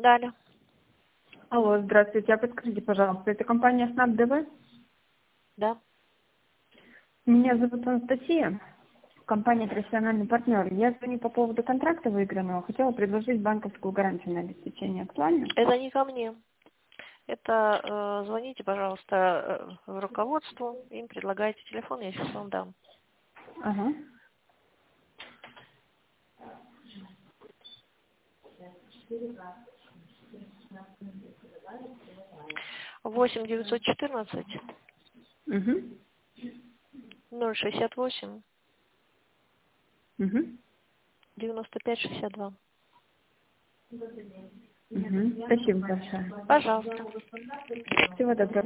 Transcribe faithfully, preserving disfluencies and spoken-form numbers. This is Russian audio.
Далее. Алло, здравствуйте. А подскажите, пожалуйста, это компания СНАП ДВ? Да. Меня зовут Анастасия, компания «Профессиональный партнер». Я звоню по поводу контракта выигранного. Хотела предложить банковскую гарантию на обеспечение. Актуально? Это не ко мне. Это э, звоните, пожалуйста, э, в руководство, им предлагайте телефон, я сейчас вам дам. Ага. восемь девятьсот четырнадцать Угу. ноль шестьдесят восемь Угу. девяносто пять шестьдесят два. Угу. Спасибо большое. Пожалуйста. Всего доброго.